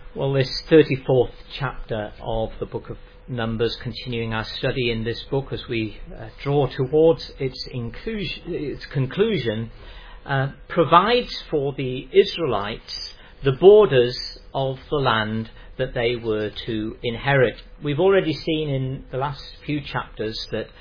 Well, this 34th chapter of the book of Numbers, continuing our study in this book as we draw towards its conclusion, provides for the Israelites the borders of the land that they were to inherit. We've already seen in the last few chapters that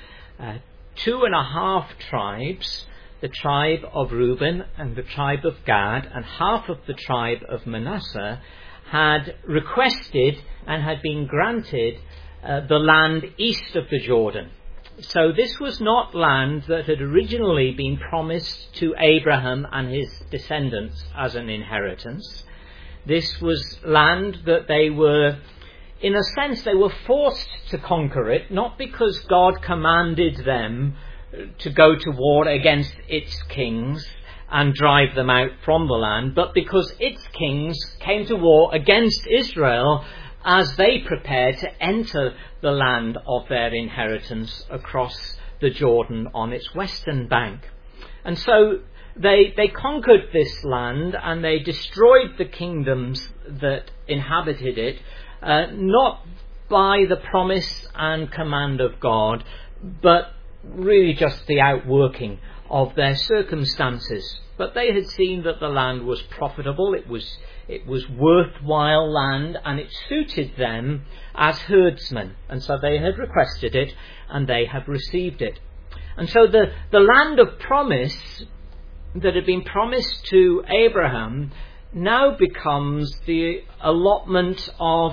2.5 tribes, the tribe of Reuben and the tribe of Gad and half of the tribe of Manasseh, had requested and had been granted the land east of the Jordan. So this was not land that had originally been promised to Abraham and his descendants as an inheritance. This was land that they were, in a sense, they were forced to conquer it, not because God commanded them to go to war against its kings and drive them out from the land, but because its kings came to war against Israel as they prepared to enter the land of their inheritance across the Jordan on its western bank. And so they conquered this land and they destroyed the kingdoms that inhabited it, not by the promise and command of God, but really just the outworking of their circumstances. But they had seen that the land was profitable, it was worthwhile land, and it suited them as herdsmen. And so they had requested it, and they have received it. And so the land of promise that had been promised to Abraham now becomes the allotment of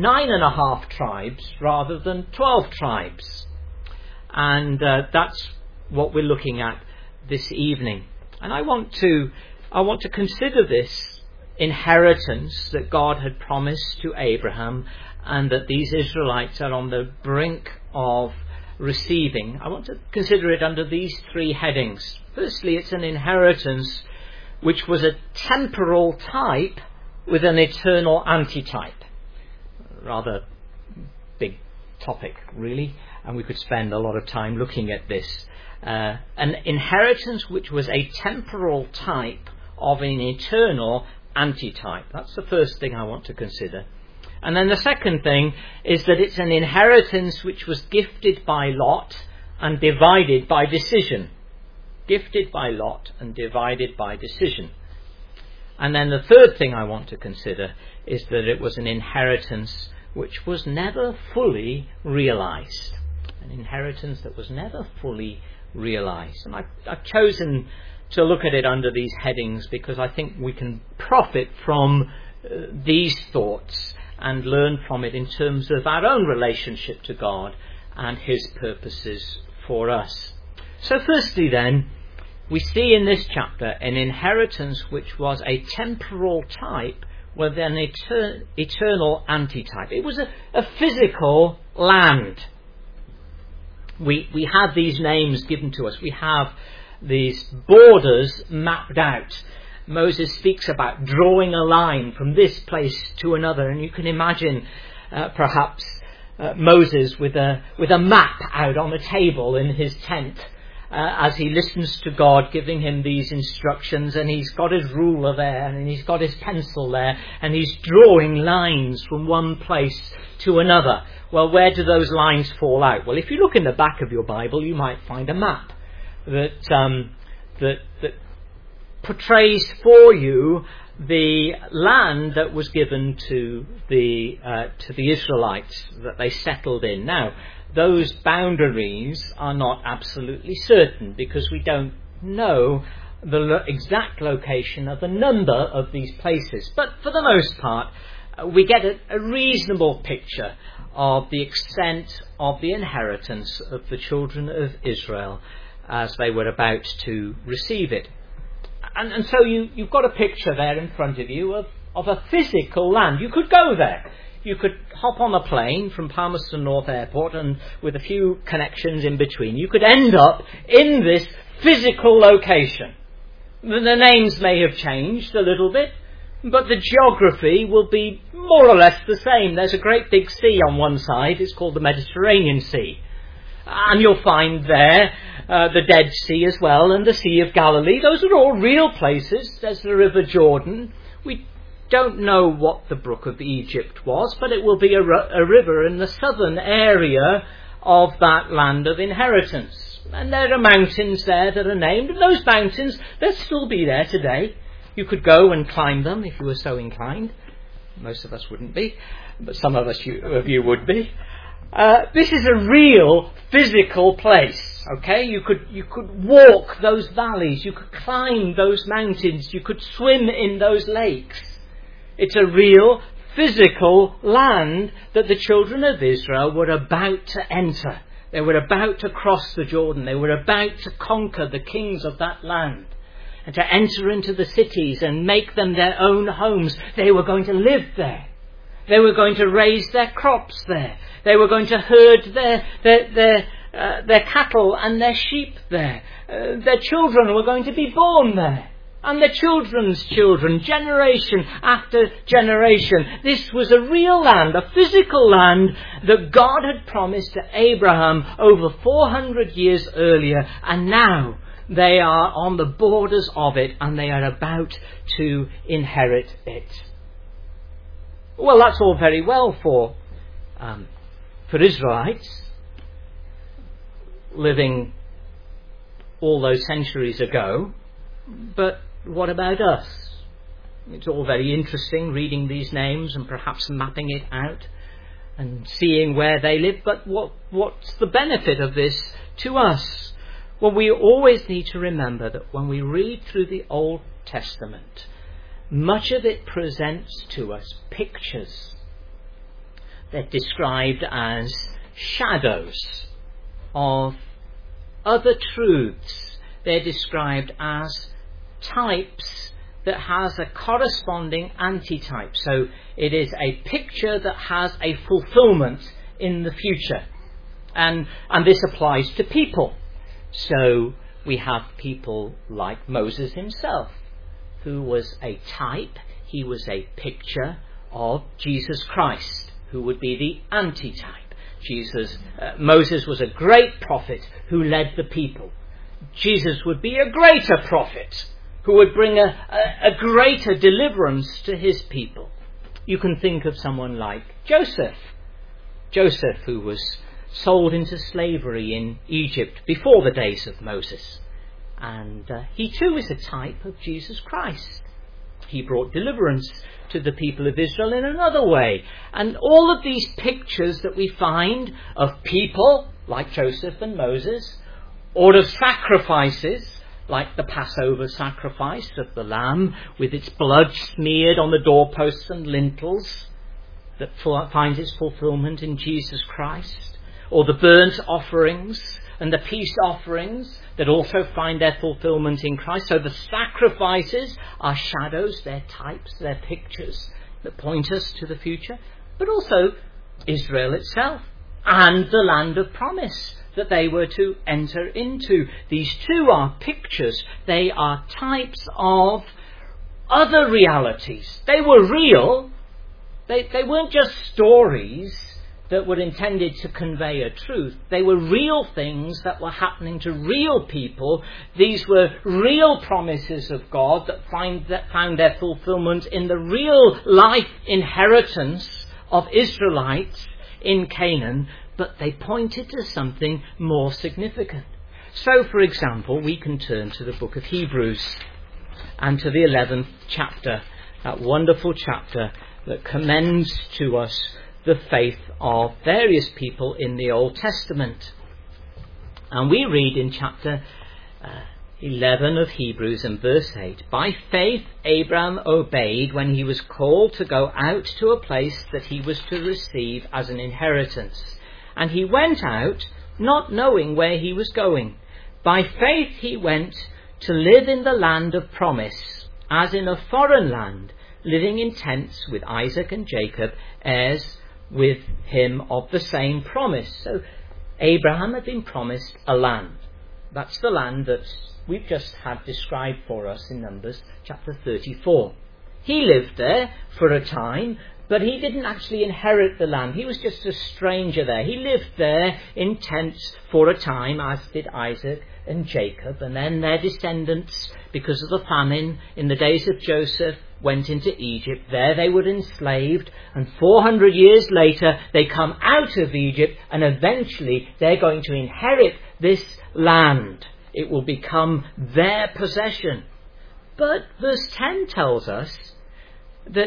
9.5 tribes rather than 12 tribes. And that's what we're looking at this evening. And I want to consider this inheritance that God had promised to Abraham and that these Israelites are on the brink of receiving. I want to consider it under these 3 headings. Firstly, it's an inheritance which was a temporal type with an eternal antitype. Rather big topic, really, and we could spend a lot of time looking at this. An inheritance which was a temporal type of an eternal antitype. That's the first thing I want to consider. And then the second thing is that it's an inheritance which was gifted by lot and divided by decision. Gifted by lot and divided by decision. And then the third thing I want to consider is that it was an inheritance which was never fully realized. An inheritance that was never fully realized. And I've chosen to look at it under these headings because I think we can profit from these thoughts and learn from it in terms of our own relationship to God and His purposes for us. So firstly then, we see in this chapter an inheritance which was a temporal type with an eternal antitype. It was a physical land. We have these names given to us. We have these borders mapped out. Moses speaks about drawing a line from this place to another, and you can imagine perhaps Moses with a map out on a table in his tent as he listens to God giving him these instructions, and he's got his ruler there and he's got his pencil there and he's drawing lines from one place to another. Well, where do those lines fall out? Well, if you look in the back of your Bible, you might find a map that portrays for you the land that was given to the Israelites that they settled in. Now, those boundaries are not absolutely certain because we don't know the exact location of a number of these places. But for the most part, we get a reasonable picture of the extent of the inheritance of the children of Israel as they were about to receive it. And so you've got a picture there in front of you of a physical land. You could go there. You could hop on a plane from Palmerston North Airport, and with a few connections in between, you could end up in this physical location. The names may have changed a little bit, but the geography will be more or less the same. There's a great big sea on one side. It's called the Mediterranean Sea. And you'll find there the Dead Sea as well, and the Sea of Galilee. Those are all real places. There's the River Jordan. We don't know what the Brook of Egypt was, but it will be a river in the southern area of that land of inheritance. And there are mountains there that are named, and those mountains, they'll still be there today. You could go and climb them if you were so inclined. Most of us wouldn't be, but some of you would be. This is a real physical place, okay? You could walk those valleys, you could climb those mountains, you could swim in those lakes. It's a real physical land that the children of Israel were about to enter. They were about to cross the Jordan. They were about to conquer the kings of that land and to enter into the cities and make them their own homes. They were going to live there. They were going to raise their crops there. They were going to herd their cattle and their sheep there. Their children were going to be born there. And their children's children, generation after generation. This was a real land, a physical land that God had promised to Abraham over 400 years earlier. And now they are on the borders of it and they are about to inherit it. Well, that's all very well for Israelites living all those centuries ago. But what about us? It's all very interesting reading these names and perhaps mapping it out and seeing where they live. But what's the benefit of this to us? Well, we always need to remember that when we read through the Old Testament, much of it presents to us pictures. They're described as shadows of other truths. They're described as types that has a corresponding antitype. So it is a picture that has a fulfillment in the future. And this applies to people. So we have people like Moses himself, who was a type. He was a picture of Jesus Christ, who would be the antitype. Moses was a great prophet who led the people. Jesus would be a greater prophet who would bring a greater deliverance to his people. You can think of someone like Joseph. Joseph, who was sold into slavery in Egypt before the days of Moses. And he too is a type of Jesus Christ. He brought deliverance to the people of Israel in another way. And all of these pictures that we find of people like Joseph and Moses, or of sacrifices like the Passover sacrifice of the lamb with its blood smeared on the doorposts and lintels that finds its fulfillment in Jesus Christ, or the burnt offerings and the peace offerings that also find their fulfillment in Christ. So the sacrifices are shadows, they're types, they're pictures that point us to the future, but also Israel itself and the land of promise that they were to enter into. These two are pictures. They are types of other realities. They were real. They weren't just stories that were intended to convey a truth. They were real things that were happening to real people. These were real promises of God that found their fulfillment in the real life inheritance of Israelites in Canaan, but they pointed to something more significant. So, for example, we can turn to the book of Hebrews and to the 11th chapter, that wonderful chapter that commends to us the faith of various people in the Old Testament. And we read in chapter 11 of Hebrews and verse 8, "By faith Abraham obeyed when he was called to go out to a place that he was to receive as an inheritance. And he went out, not knowing where he was going. By faith he went to live in the land of promise, as in a foreign land, living in tents with Isaac and Jacob, heirs with him of the same promise." So Abraham had been promised a land. That's the land that we've just had described for us in Numbers chapter 34. He lived there for a time, but he didn't actually inherit the land. He was just a stranger there. He lived there in tents for a time, as did Isaac and Jacob. And then their descendants, because of the famine in the days of Joseph, went into Egypt. There they were enslaved, and 400 years later they come out of Egypt, and eventually they're going to inherit this land. It will become their possession. But verse 10 tells us that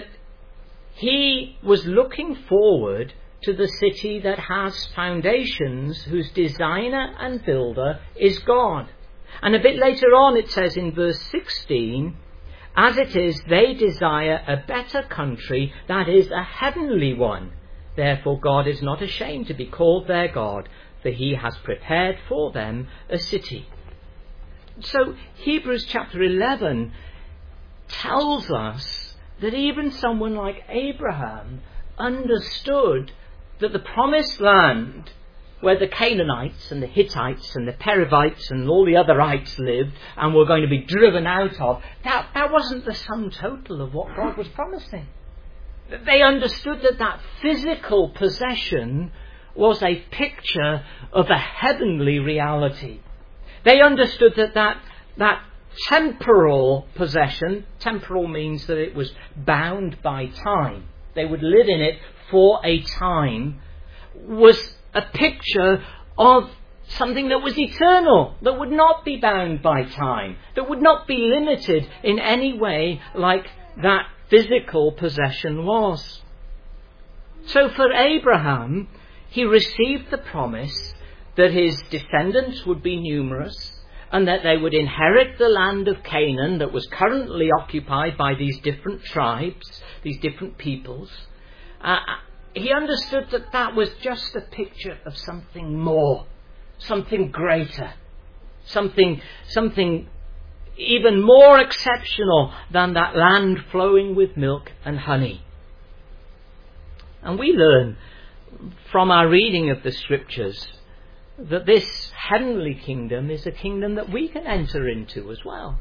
he was looking forward to the city that has foundations, whose designer and builder is God. And a bit later on it says in verse 16, as it is, they desire a better country, that is, a heavenly one. Therefore God is not ashamed to be called their God, for he has prepared for them a city. So Hebrews chapter 11 tells us that even someone like Abraham understood that the promised land, where the Canaanites and the Hittites and the Perizzites and all the otherites lived and were going to be driven out of, that wasn't the sum total of what God was promising. They understood that that physical possession was a picture of a heavenly reality. They understood that temporal possession, temporal means that it was bound by time, they would live in it for a time, was a picture of something that was eternal, that would not be bound by time, that would not be limited in any way like that physical possession was. So for Abraham, he received the promise that his descendants would be numerous and that they would inherit the land of Canaan that was currently occupied by these different tribes, these different peoples. He understood that that was just a picture of something more, something greater, something even more exceptional than that land flowing with milk and honey. And we learn from our reading of the scriptures that this heavenly kingdom is a kingdom that we can enter into as well.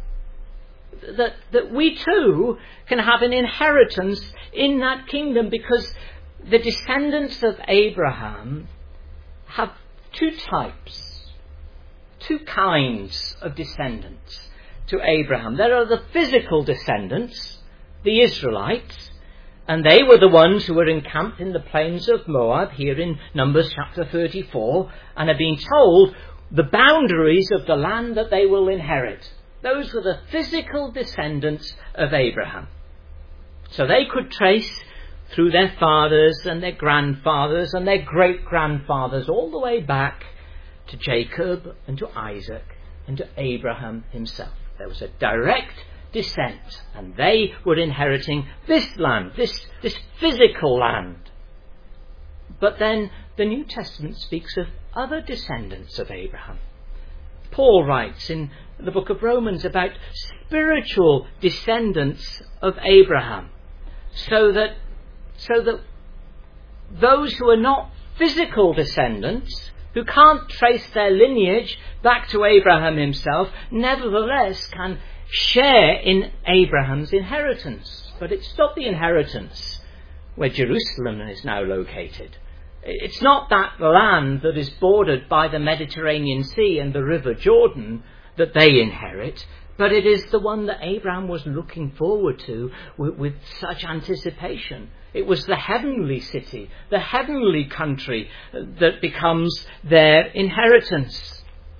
That we too can have an inheritance in that kingdom, because the descendants of Abraham have two types, two kinds of descendants to Abraham. There are the physical descendants, the Israelites, and they were the ones who were encamped in the plains of Moab, here in Numbers chapter 34, and are being told the boundaries of the land that they will inherit. Those were the physical descendants of Abraham. So they could trace through their fathers and their grandfathers and their great-grandfathers all the way back to Jacob and to Isaac and to Abraham himself. There was a direct descent, and they were inheriting this land, this physical land. But then the New Testament speaks of other descendants of Abraham. Paul writes in the book of Romans about spiritual descendants of Abraham, so that those who are not physical descendants, who can't trace their lineage back to Abraham himself, nevertheless can share in Abraham's inheritance. But it's not the inheritance where Jerusalem is now located. It's not that land that is bordered by the Mediterranean Sea and the River Jordan that they inherit, but it is the one that Abraham was looking forward to with such anticipation. It was the heavenly city, the heavenly country that becomes their inheritance.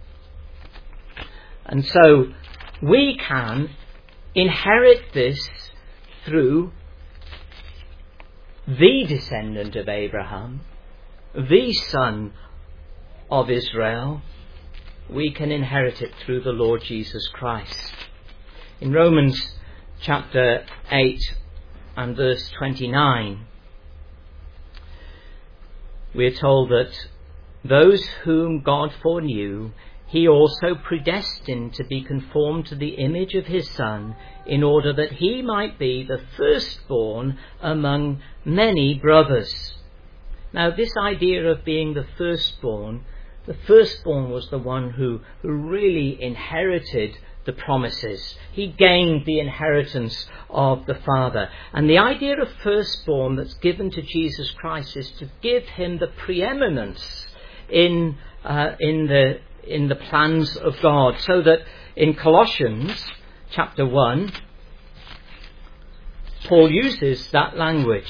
And so we can inherit this through the descendant of Abraham, the son of Israel. We can inherit it through the Lord Jesus Christ. In Romans chapter 8 and verse 29, we are told that those whom God foreknew, he also predestined to be conformed to the image of his Son, in order that he might be the firstborn among many brothers. Now, this idea of being the firstborn was the one who really inherited the promises. He gained the inheritance of the Father. And the idea of firstborn that's given to Jesus Christ is to give him the preeminence in the plans of God. So that in Colossians chapter 1 Paul uses that language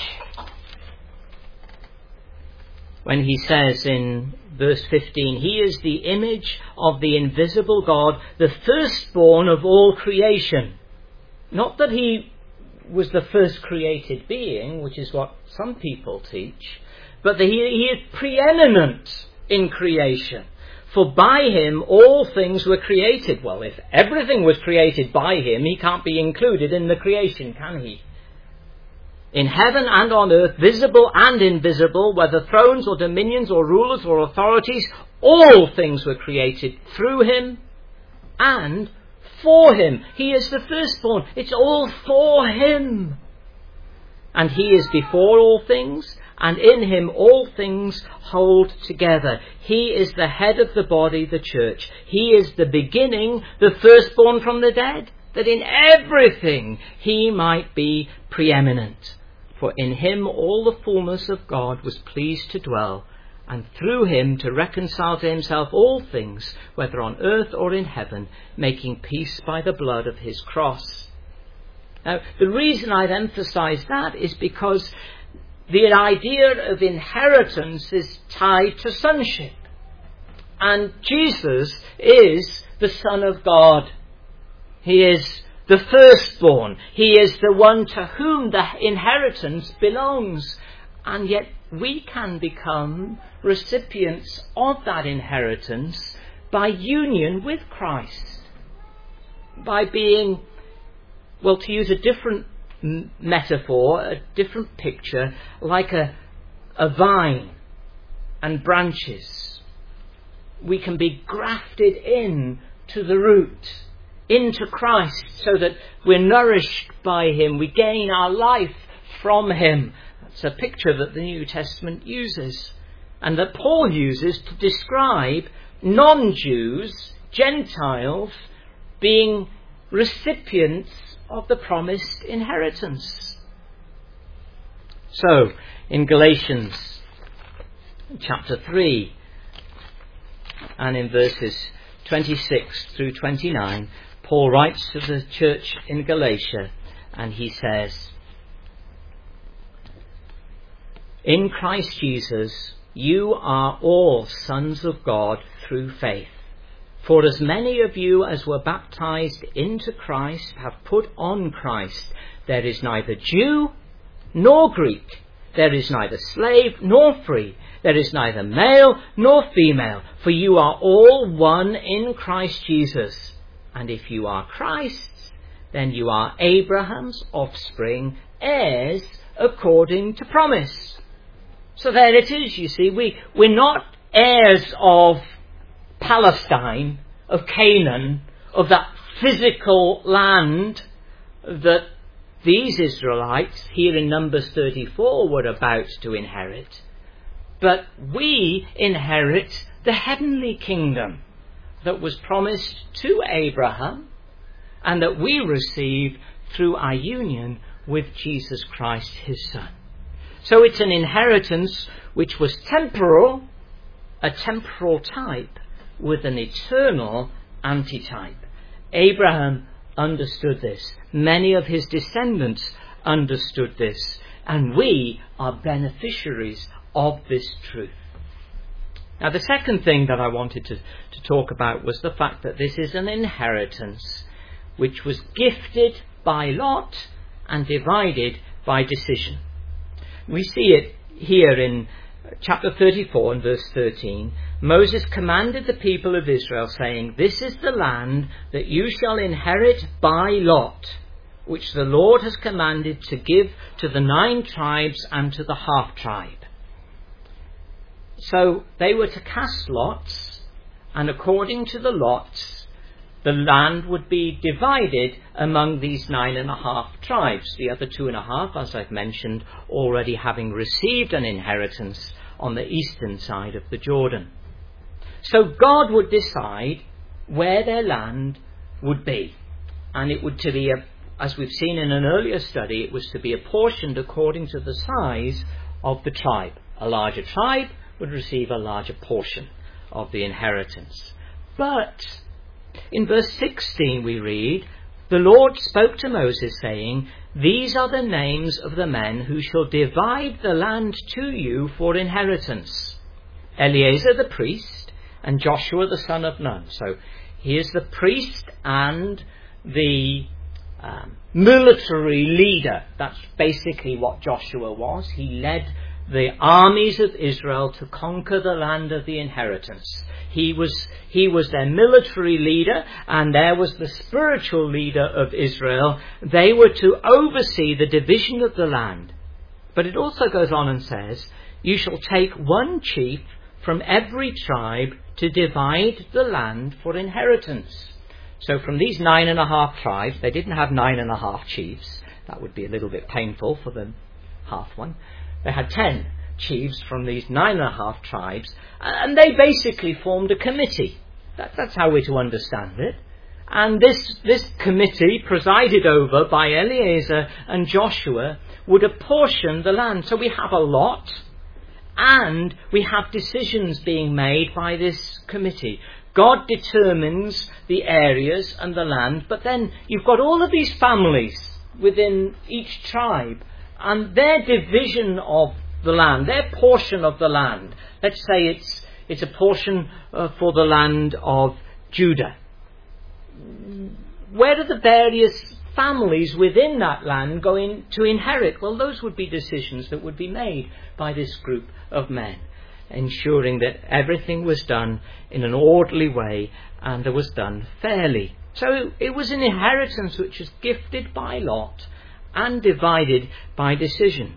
when he says in verse 15, he is the image of the invisible God, the firstborn of all creation. Not that he was the first created being, which is what some people teach, but that he is preeminent in creation. For by him all things were created. Well, if everything was created by him, he can't be included in the creation, can he? In heaven and on earth, visible and invisible, whether thrones or dominions or rulers or authorities, all things were created through him and for him. He is the firstborn. It's all for him. And he is before all things, and in him all things hold together. He is the head of the body, the church. He is the beginning, the firstborn from the dead, that in everything he might be preeminent. For in him all the fullness of God was pleased to dwell, and through him to reconcile to himself all things, whether on earth or in heaven, making peace by the blood of his cross. Now, the reason I've emphasized that is because the idea of inheritance is tied to sonship. And Jesus is the Son of God. He is the firstborn. He is the one to whom the inheritance belongs. And yet we can become recipients of that inheritance by union with Christ. By being, well, to use a different metaphor, a different picture, like a vine and branches. We can be grafted in to the root, into Christ, so that we're nourished by him. We gain our life from him. That's a picture that the New Testament uses, and that Paul uses to describe non-Jews, Gentiles, being recipients of the promised inheritance. So, in Galatians chapter 3, and in verses 26 through 29, Paul writes to the church in Galatia, and he says, in Christ Jesus, you are all sons of God through faith. For as many of you as were baptized into Christ have put on Christ. There is neither Jew nor Greek. There is neither slave nor free. There is neither male nor female. For you are all one in Christ Jesus. And if you are Christ's, then you are Abraham's offspring, heirs according to promise. So there it is, you see. We're not heirs of Palestine, of Canaan, of that physical land that these Israelites here in Numbers 34 were about to inherit. But we inherit the heavenly kingdom that was promised to Abraham and that we receive through our union with Jesus Christ, his Son. So it's an inheritance which was temporal, a temporal type, with an eternal antitype. Abraham understood this. Many of his descendants understood this. And we are beneficiaries of this truth. Now, the second thing that I wanted to talk about was the fact that this is an inheritance which was gifted by lot and divided by decision. We see it here in chapter 34 and verse 13. Moses commanded the people of Israel, saying, this is the land that you shall inherit by lot, which the Lord has commanded to give to the 9 tribes and to the half-tribe. So they were to cast lots, and according to the lots, the land would be divided among these 9.5 tribes. The other 2.5, as I've mentioned, already having received an inheritance on the eastern side of the Jordan. So God would decide where their land would be. And it would to be, as we've seen in an earlier study, it was to be apportioned according to the size of the tribe. A larger tribe would receive a larger portion of the inheritance. But in verse 16 we read, the Lord spoke to Moses, saying, These are the names of the men who shall divide the land to you for inheritance. Eleazar the priest and Joshua the son of Nun. So here's the priest and the military leader. That's basically what Joshua was. He led the armies of Israel to conquer the land of the inheritance. He was their military leader, and there was the spiritual leader of Israel. They were to oversee the division of the land. But it also goes on and says, you shall take one chief from every tribe to divide the land for inheritance. So from these 9.5 tribes, they didn't have 9.5 chiefs. That would be a little bit painful for the half one. They had 10 chiefs from these 9.5 tribes, and they basically formed a committee. That's how we're to understand it. And this committee, presided over by Eleazar and Joshua, would apportion the land. So we have a lot, and we have decisions being made by this committee. God determines the areas and the land, but then you've got all of these families within each tribe, and their division of the land, their portion of the land. Let's say it's a portion for the land of Judah. Where do the various families within that land go to inherit? Well, those would be decisions that would be made by this group of men, ensuring that everything was done in an orderly way and it was done fairly. So it was an inheritance which was gifted by lot and divided by decision.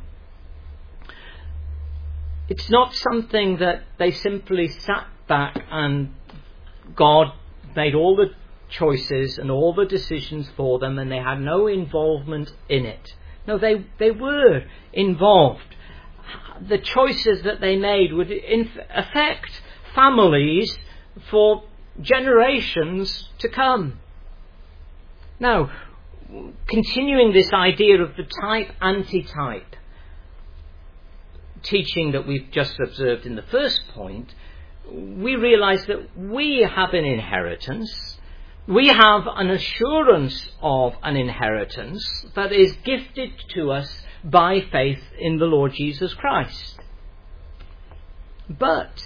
It's not something that they simply sat back and God made all the choices and all the decisions for them and they had no involvement in it. No, they were involved. The choices that they made would affect families for generations to come. Now, continuing this idea of the type-antitype teaching that we've just observed in the first point, we realize that we have an inheritance. We have an assurance of an inheritance that is gifted to us by faith in the Lord Jesus Christ. But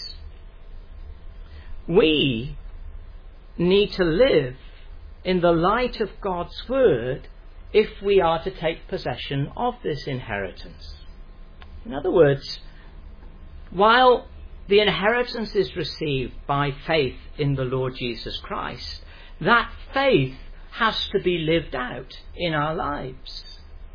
we need to live in the light of God's word if we are to take possession of this inheritance. In other words, while the inheritance is received by faith in the Lord Jesus Christ, that faith has to be lived out in our lives.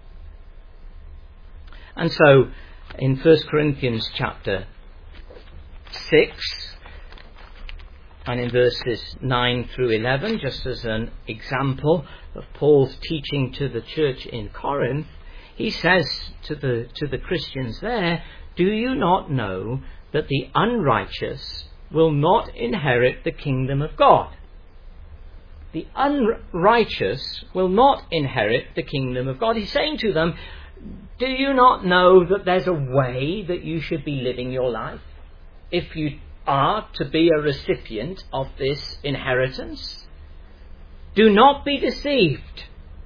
And so, in 1 Corinthians chapter 6, and in verses 9 through 11, just as an example of Paul's teaching to the church in Corinth, he says to the Christians there, do you not know that the unrighteous will not inherit the kingdom of God? The unrighteous will not inherit the kingdom of God. He's saying to them, do you not know that there's a way that you should be living your life if you are to be a recipient of this inheritance? Do not be deceived.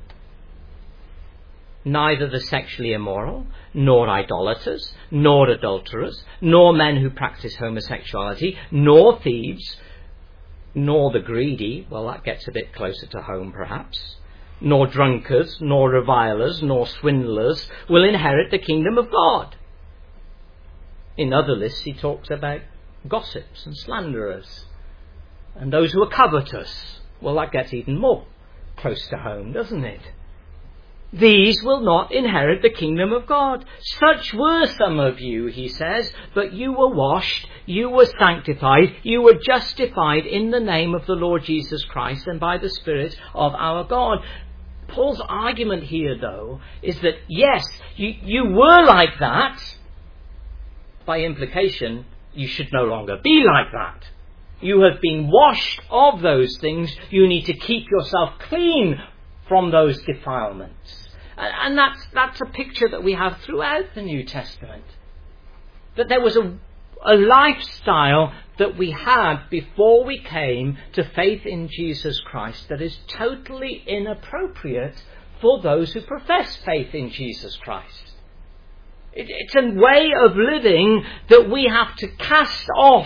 Neither the sexually immoral, nor idolaters, nor adulterers, nor men who practice homosexuality, nor thieves, nor the greedy, well, that gets a bit closer to home perhaps, nor drunkards, nor revilers, nor swindlers will inherit the kingdom of God. In other lists he talks about gossips and slanderers and those who are covetous. Well, that gets even more close to home, doesn't it? These will not inherit the kingdom of God. Such were some of you, he says, but you were washed, you were sanctified, you were justified in the name of the Lord Jesus Christ and by the Spirit of our God. Paul's argument here, though, is that yes, you were like that. By implication, you should no longer be like that. You have been washed of those things. You need to keep yourself clean from those defilements. And that's a picture that we have throughout the New Testament. That there was a lifestyle that we had before we came to faith in Jesus Christ that is totally inappropriate for those who profess faith in Jesus Christ. It's a way of living that we have to cast off,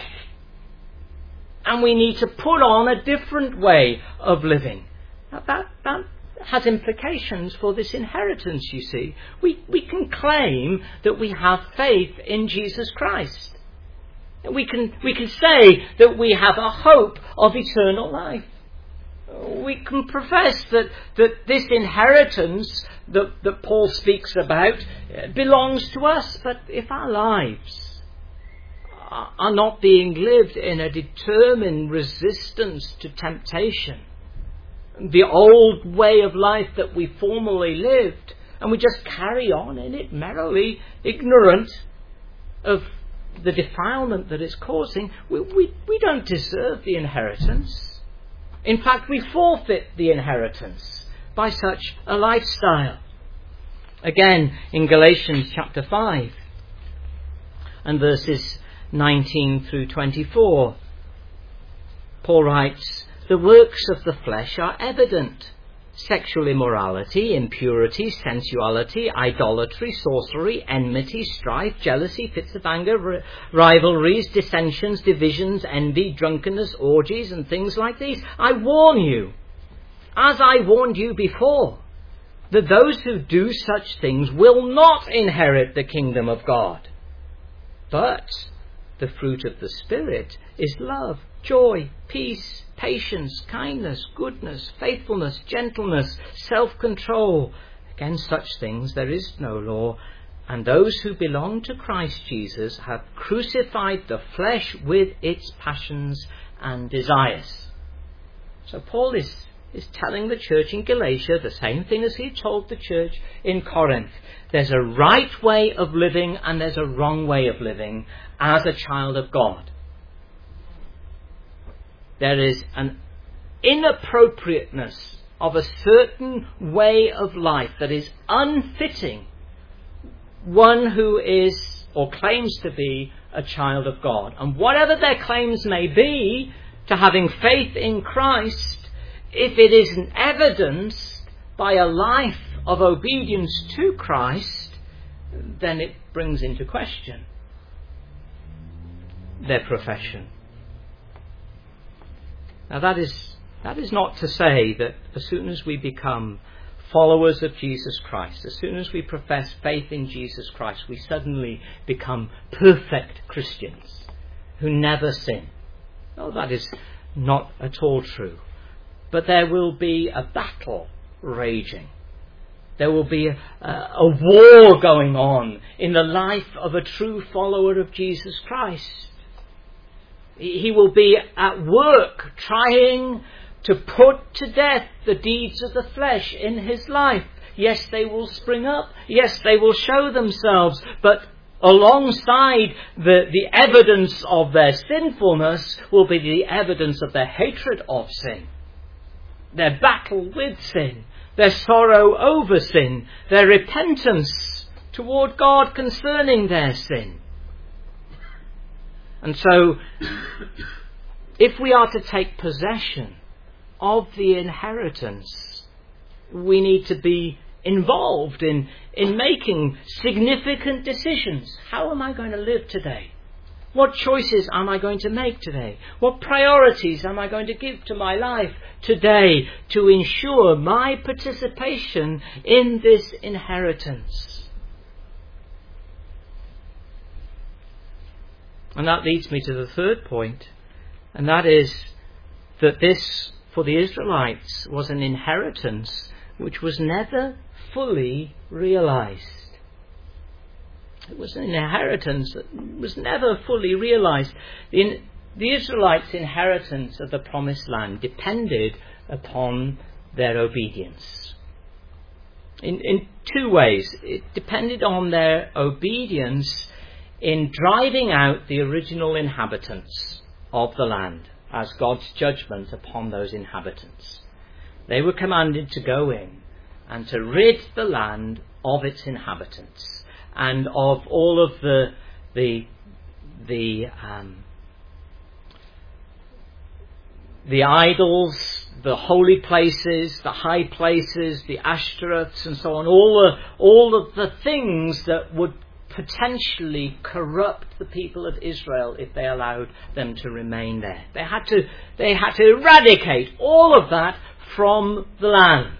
and we need to put on a different way of living. Now that has implications for this inheritance, you see. We can claim that we have faith in Jesus Christ. We can say that we have a hope of eternal life. We can profess that this inheritance that Paul speaks about belongs to us, but if our lives are not being lived in a determined resistance to temptation, the old way of life that we formerly lived, and we just carry on in it merrily, ignorant of the defilement that it's causing, we don't deserve the inheritance. In fact, we forfeit the inheritance by such a lifestyle. Again, in Galatians chapter 5 and verses 19 through 24, Paul writes, "The works of the flesh are evident: sexual immorality, impurity, sensuality, idolatry, sorcery, enmity, strife, jealousy, fits of anger, rivalries, dissensions, divisions, envy, drunkenness, orgies, and things like these. I warn you, as I warned you before, that those who do such things will not inherit the kingdom of God. But the fruit of the Spirit is love, joy, peace, patience, kindness, goodness, faithfulness, gentleness, self-control. Against such things there is no law. And those who belong to Christ Jesus have crucified the flesh with its passions and desires." So Paul is telling the church in Galatia the same thing as he told the church in Corinth. There's a right way of living and there's a wrong way of living as a child of God. There is an inappropriateness of a certain way of life that is unfitting one who is or claims to be a child of God. And whatever their claims may be to having faith in Christ, if it isn't evidenced by a life of obedience to Christ, then it brings into question their profession. Now that is not to say that as soon as we become followers of Jesus Christ, as soon as we profess faith in Jesus Christ, we suddenly become perfect Christians who never sin. No, that is not at all true. But there will be a battle raging. There will be a war going on in the life of a true follower of Jesus Christ. He will be at work trying to put to death the deeds of the flesh in his life. Yes, they will spring up. Yes, they will show themselves. But alongside the evidence of their sinfulness will be the evidence of their hatred of sin, their battle with sin, their sorrow over sin, their repentance toward God concerning their sin. And so, if we are to take possession of the inheritance, we need to be involved in making significant decisions. How am I going to live today? What choices am I going to make today? What priorities am I going to give to my life today to ensure my participation in this inheritance? And that leads me to the third point, and that is that this, for the Israelites, was an inheritance which was never fully realized. It was an inheritance that was never fully realized. The Israelites' inheritance of the promised land depended upon their obedience. In two ways. It depended on their obedience in driving out the original inhabitants of the land as God's judgment upon those inhabitants. They were commanded to go in and to rid the land of its inhabitants and of all of the idols, the holy places, the high places, the Ashtoreths and so on, all of the things that would potentially corrupt the people of Israel if they allowed them to remain there. They had to eradicate all of that from the land.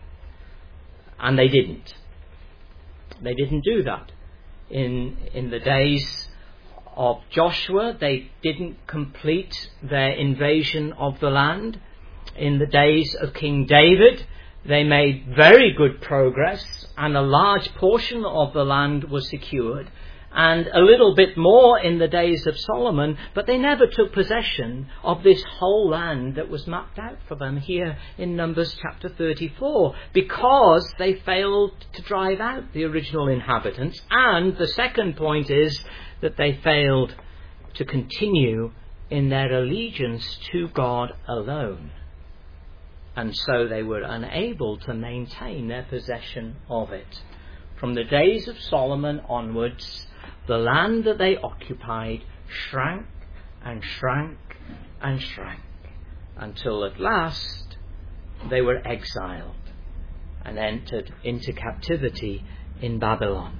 And they didn't. They didn't do that. In the days of Joshua, they didn't complete their invasion of the land. In the days of King David, they made very good progress, and a large portion of the land was secured, and a little bit more in the days of Solomon, but they never took possession of this whole land that was mapped out for them here in Numbers chapter 34, because they failed to drive out the original inhabitants. And the second point is that they failed to continue in their allegiance to God alone. And so they were unable to maintain their possession of it. From the days of Solomon onwards, the land that they occupied shrank and shrank and shrank, until at last they were exiled and entered into captivity in Babylon.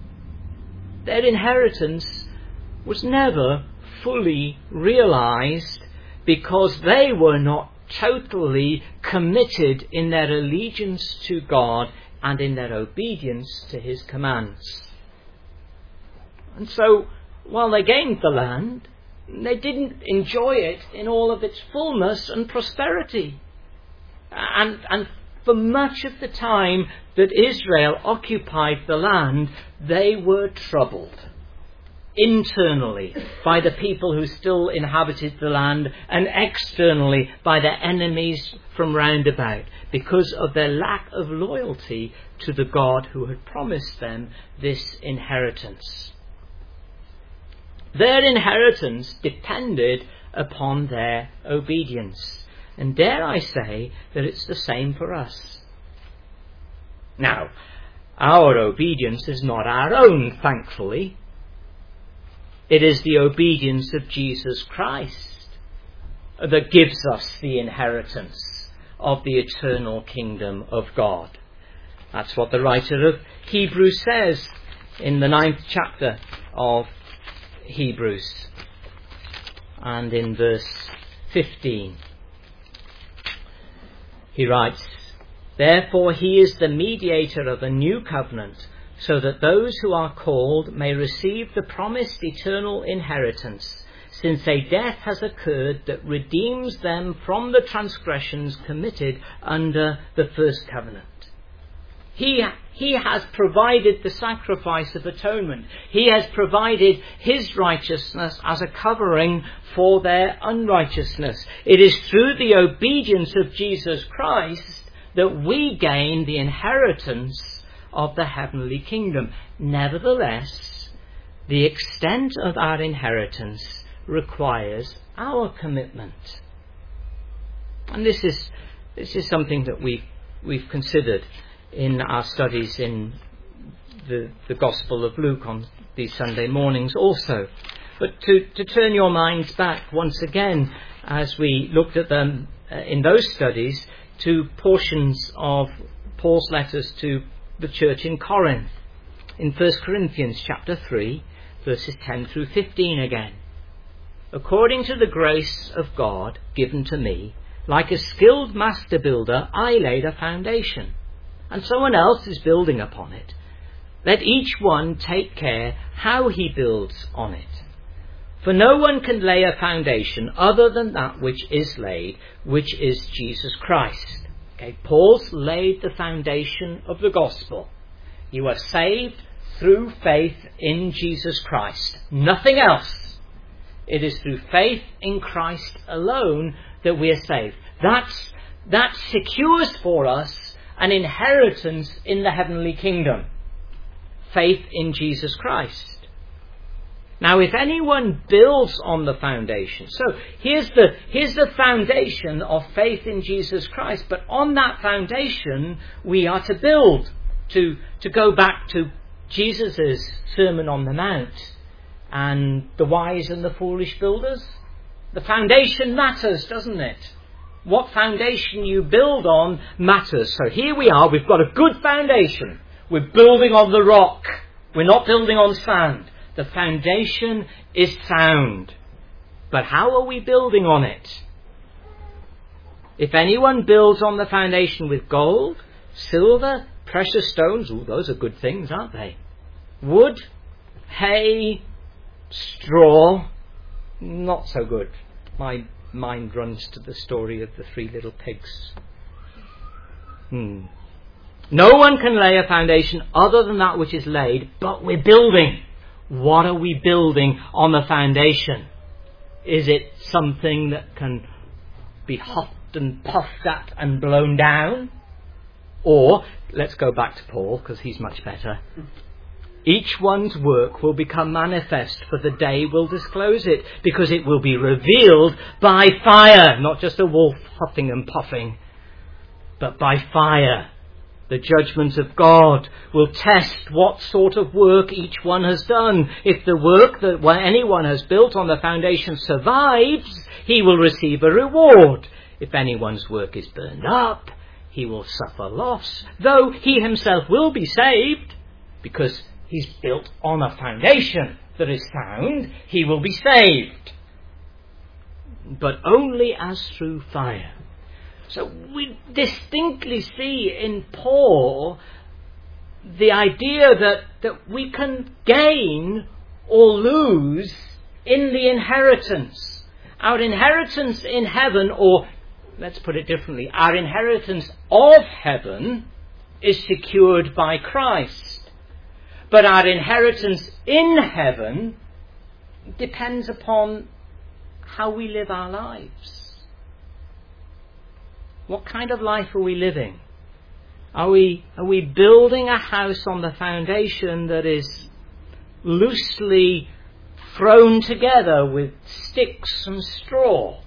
Their inheritance was never fully realized because they were not totally committed in their allegiance to God and in their obedience to his commands. And so, while they gained the land, they didn't enjoy it in all of its fullness and prosperity. And for much of the time that Israel occupied the land, they were troubled internally by the people who still inhabited the land, and externally by their enemies from round about, because of their lack of loyalty to the God who had promised them this inheritance. Their inheritance depended upon their obedience. And dare I say that it's the same for us. Now, our obedience is not our own, thankfully. It is the obedience of Jesus Christ that gives us the inheritance of the eternal kingdom of God. That's what the writer of Hebrews says in the 9th chapter of Hebrews, and in verse 15 he writes, "Therefore he is the mediator of a new covenant, so that those who are called may receive the promised eternal inheritance, since a death has occurred that redeems them from the transgressions committed under the first covenant." He has provided the sacrifice of atonement. He has provided his righteousness as a covering for their unrighteousness. It is through the obedience of Jesus Christ that we gain the inheritance of the heavenly kingdom. Nevertheless, the extent of our inheritance requires our commitment. And this is something that we've considered in our studies in the Gospel of Luke on these Sunday mornings also. But to turn your minds back once again, as we looked at them in those studies, to portions of Paul's letters to the church in Corinth. In 1 Corinthians chapter 3, verses 10 through 15 again. "According to the grace of God given to me, like a skilled master builder, I laid a foundation, and someone else is building upon it. Let each one take care how he builds on it. For no one can lay a foundation other than that which is laid, which is Jesus Christ." Okay, Paul's laid the foundation of the gospel. You are saved through faith in Jesus Christ. Nothing else. It is through faith in Christ alone that we are saved. That secures for us an inheritance in the heavenly kingdom. Faith in Jesus Christ. Now, if anyone builds on the foundation, so here's the foundation of faith in Jesus Christ, but on that foundation we are to build, to go back to Jesus' Sermon on the Mount and the wise and the foolish builders. The foundation matters, doesn't it? What foundation you build on matters. So here we are, we've got a good foundation. We're building on the rock. We're not building on sand. The foundation is sound. But how are we building on it? If anyone builds on the foundation with gold, silver, precious stones, those are good things, aren't they? Wood, hay, straw, not so good. My mind runs to the story of the 3 little pigs. No one can lay a foundation other than that which is laid, but we're building. What are we building on the foundation? Is it something that can be huffed and puffed at and blown down? Or, let's go back to Paul, because he's much better. Each one's work will become manifest, for the day will disclose it, because it will be revealed by fire. Not just a wolf huffing and puffing, but by fire. The judgment of God will test what sort of work each one has done. If the work that anyone has built on the foundation survives, he will receive a reward. If anyone's work is burned up, he will suffer loss, though he himself will be saved, because he's built on a foundation that is sound. He will be saved, but only as through fire. So we distinctly see in Paul the idea that we can gain or lose in the inheritance. Our inheritance in heaven, or let's put it differently, our inheritance of heaven is secured by Christ. But our inheritance in heaven depends upon how we live our lives. What kind of life are we living? Are we building a house on the foundation that is loosely thrown together with sticks and straw?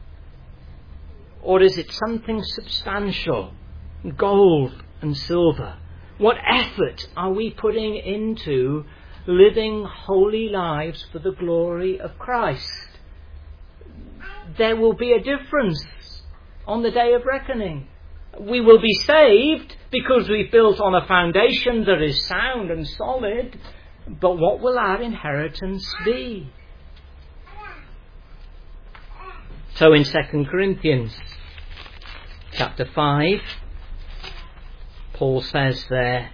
Or is it something substantial, gold and silver? What effort are we putting into living holy lives for the glory of Christ? There will be a difference on the day of reckoning. We will be saved because we've built on a foundation that is sound and solid, but what will our inheritance be? So in 2 Corinthians chapter 5, Paul says there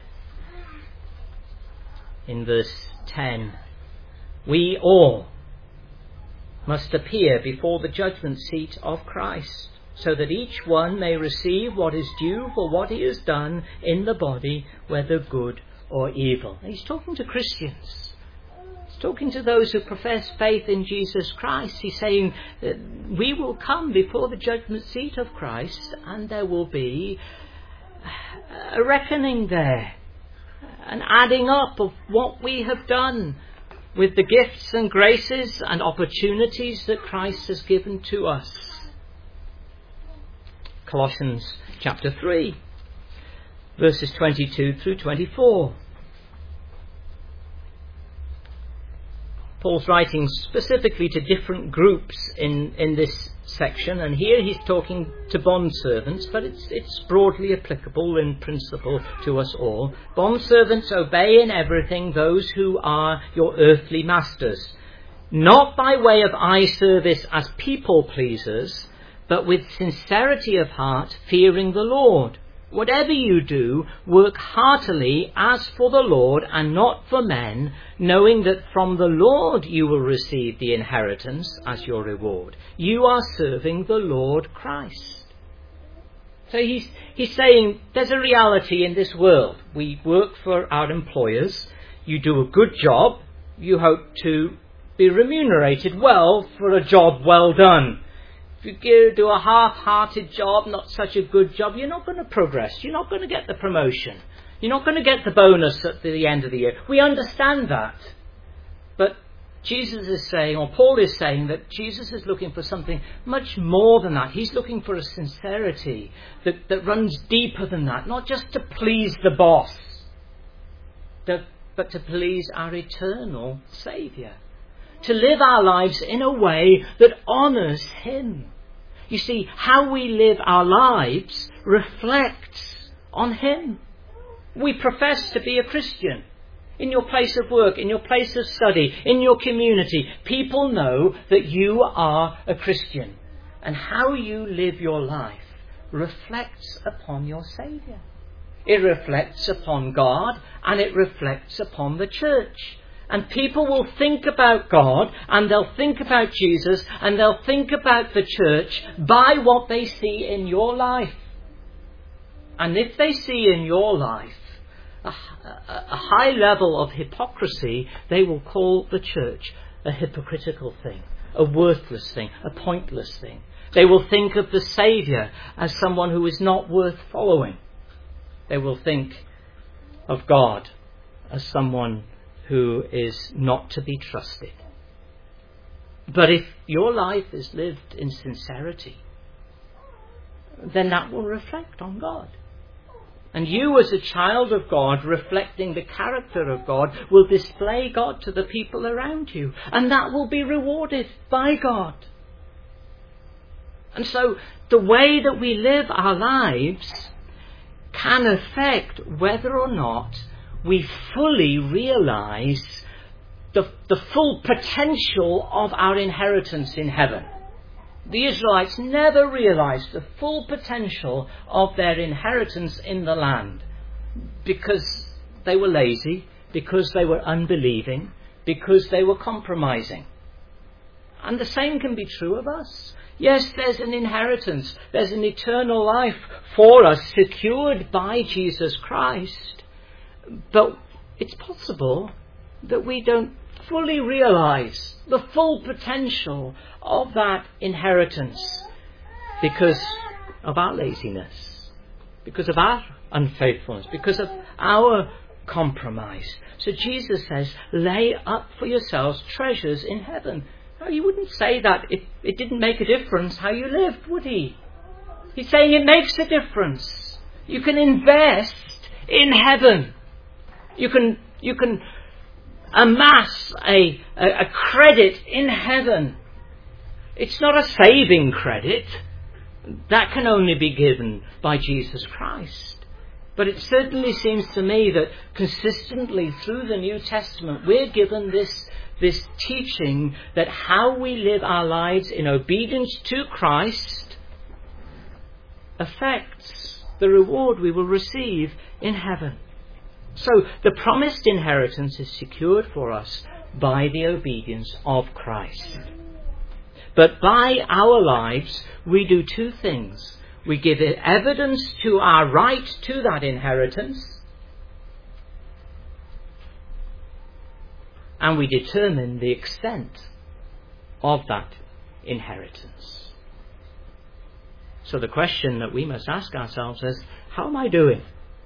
in verse 10, we all must appear before the judgment seat of Christ, so that each one may receive what is due for what he has done in the body, whether good or evil. And he's talking to Christians. He's talking to those who profess faith in Jesus Christ. He's saying that we will come before the judgment seat of Christ, and there will be a reckoning there, an adding up of what we have done with the gifts and graces and opportunities that Christ has given to us. Colossians chapter 3, verses 22 through 24. Paul's writing specifically to different groups in this section, and here he's talking to bondservants, but it's broadly applicable in principle to us all. Bondservants, obey in everything those who are your earthly masters, not by way of eye service as people pleasers, but with sincerity of heart, fearing the Lord. Whatever you do, work heartily as for the Lord and not for men, knowing that from the Lord you will receive the inheritance as your reward. You are serving the Lord Christ. So he's saying there's a reality in this world. We work for our employers. You do a good job. You hope to be remunerated well for a job well done. If you do a half-hearted job, not such a good job, you're not going to progress. You're not going to get the promotion. You're not going to get the bonus at the end of the year. We understand that. But Jesus is saying, or Paul is saying, that Jesus is looking for something much more than that. He's looking for a sincerity that runs deeper than that. Not just to please the boss, but to please our eternal Saviour. To live our lives in a way that honours Him. You see, how we live our lives reflects on Him. We profess to be a Christian. In your place of work, in your place of study, in your community, people know that you are a Christian. And how you live your life reflects upon your Saviour. It reflects upon God, and it reflects upon the church. And people will think about God, and they'll think about Jesus, and they'll think about the church by what they see in your life. And if they see in your life a high level of hypocrisy, they will call the church a hypocritical thing, a worthless thing, a pointless thing. They will think of the Saviour as someone who is not worth following. They will think of God as someone who is not to be trusted. But if your life is lived in sincerity, then that will reflect on God. And you, as a child of God, reflecting the character of God, will display God to the people around you. And that will be rewarded by God. And so the way that we live our lives can affect whether or not we fully realise the full potential of our inheritance in heaven. The Israelites never realised the full potential of their inheritance in the land because they were lazy, because they were unbelieving, because they were compromising. And the same can be true of us. Yes, there's an inheritance, there's an eternal life for us secured by Jesus Christ. But it's possible that we don't fully realise the full potential of that inheritance because of our laziness, because of our unfaithfulness, because of our compromise. So Jesus says, lay up for yourselves treasures in heaven. Now, he wouldn't say that if it didn't make a difference how you lived, would he? He's saying it makes a difference. You can invest in heaven. You can amass a credit in heaven. It's not a saving credit. That can only be given by Jesus Christ. But it certainly seems to me that consistently through the New Testament we're given this teaching that how we live our lives in obedience to Christ affects the reward we will receive in heaven. So the promised inheritance is secured for us by the obedience of Christ. But by our lives we do two things. We give evidence to our right to that inheritance, and we determine the extent of that inheritance. So the question that we must ask ourselves is, how am I doing?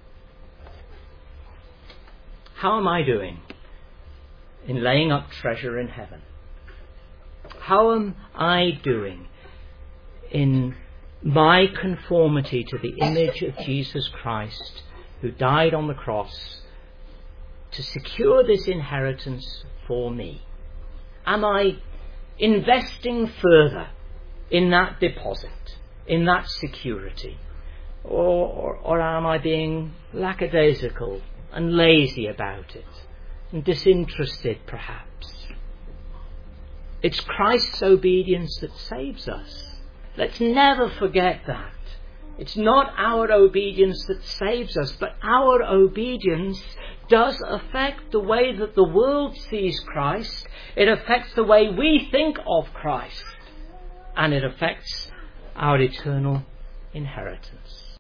How am I doing in laying up treasure in heaven? How am I doing in my conformity to the image of Jesus Christ, who died on the cross to secure this inheritance for me? Am I investing further in that deposit, in that security? Or am I being lackadaisical and lazy about it, and disinterested perhaps? It's Christ's obedience that saves us. Let's never forget that. It's not our obedience that saves us, but our obedience does affect the way that the world sees Christ. It affects the way we think of Christ. And it affects our eternal inheritance.